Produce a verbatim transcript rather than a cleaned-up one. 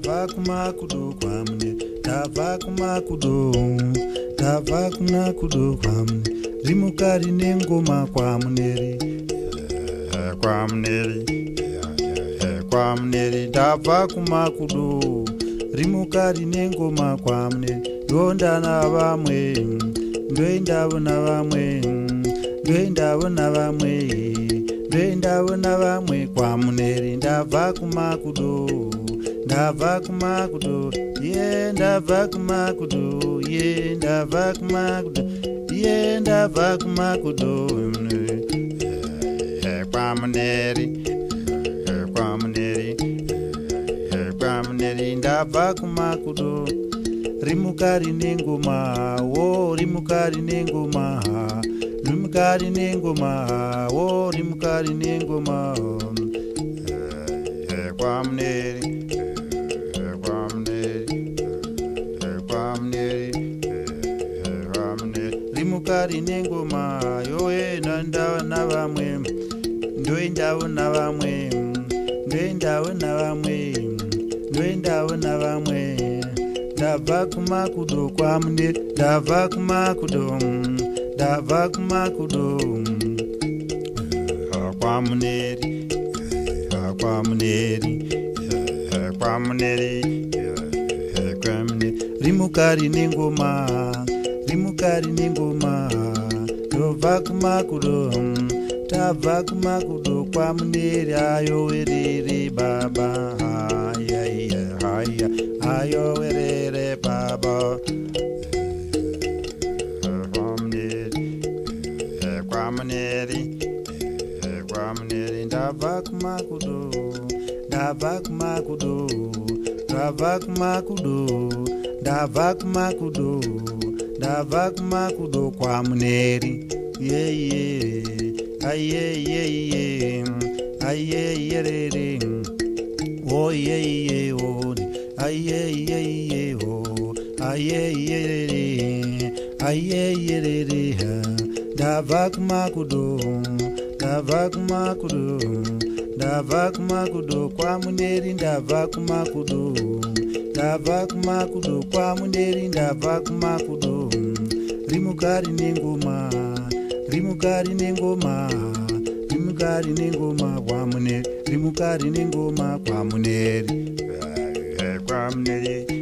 ndabva kumakudo kwamune, ndabva kumakudo, ndabva kumakudo kwamune, rimukari nengoma kwamuneri, kwamuneri, kwamuneri, ndabva kumakudo, rimukari nengoma kwamuneri, ndondana vamwe, ndoendavona vamwe, ndoendavona vamwe, ndoendavona vamwe kwamuneri, ndabva kumakudo, ndabva kumakudo, ye ndabva kumakudo, ye ndabva kumakudo, ye ndabva kumakudo, kwamuneri, kwamuneri, kwamuneri, ndabva kumakudo, rimukari nengoma, wo rimukari nengoma, rimukari nengoma, wo rimukari nengoma, kwamuneri, kwamuneri, kwamuneri, kwamuneri, rimukari nengoma, yoe nandawa na vamwe, ndoendawo na vamwe, ndoendawo na vamwe, ndoendawo na vamwe, ndabva kumakudo kwamuneri, ndabva kumakudo, ndabva kumakudo, kwamuneri, kwamuneri, kwamuneri, kwamuneri, rimukari nengoma, rimukari nengoma, ndobva kumakudo, tabva kumakudo kwamuneri, ayo werere baba, haya haya, ayo werere baba, kwamuneri, kwamuneri, kwamuneri, ndabva kumakudo, ndabva kumakudo, ndabva kumakudo, ndabva kumakudo, ndabva kumakudo kwamuneri, ye ye, aye ye ye, aye ye rere, o ye ye o, aye ye ye o, aye ye rere, aye ye rere, ndabva kumakudo, ndabva kumakudo, ndabva kumakudo kwamuneri, ndabva kumakudo, ndabva kumakudo kwamuneri, ndabva kumakudo, rimukari nengoma, rimukari nengoma, rimukari nengoma kwamuneri, rimukari nengoma kwamuneri, kwamuneri.